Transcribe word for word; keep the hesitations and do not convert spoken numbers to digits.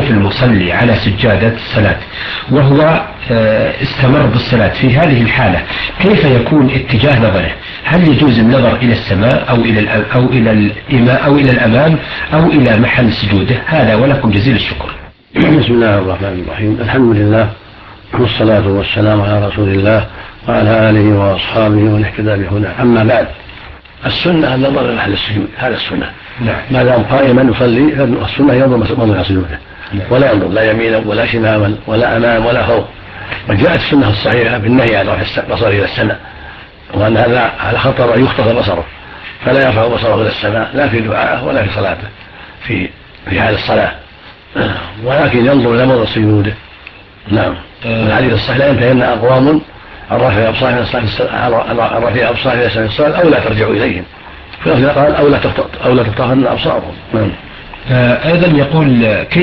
وقوف المصلي على سجادة الصلاة وهو استمر بالصلاة، في هذه الحالة كيف يكون اتجاه نظره؟ هل يجوز النظر إلى السماء أو إلى أو إلى الإماء أو إلى الأمام أو إلى محل سجوده؟ هذا ولكم جزيل الشكر. بسم الله الرحمن الرحيم. الحمد لله والصلاة والسلام على رسول الله وعلى آله وأصحابه ومن اهتدى بهداه. أما بعد، السنة النظر إلى محل السجود، هذا السنة. نعم. ما دام قائما يصلي السنة ينظر موضع سجوده، ولا ينظر لا يمينا ولا شمالا ولا أمام ولا فوق. وجاءت السنة الصحيحة بالنهي عن رفع البصر إلى السماء، وأن هذا على خطر أن يخطف بصره، فلا يرفع بصره إلى السماء لا في دعائه ولا في صلاته في في حال الصلاة، ولكن ينظر إلى موضع سجوده. نعم. الحديث الصحيح: لا ينتهين أقوام عن رفع أبصارهم إلى الصلاة أو لا ترجعوا إليهم. في قال أو لا تطهرن أبصارهم. أيضا يقول كيف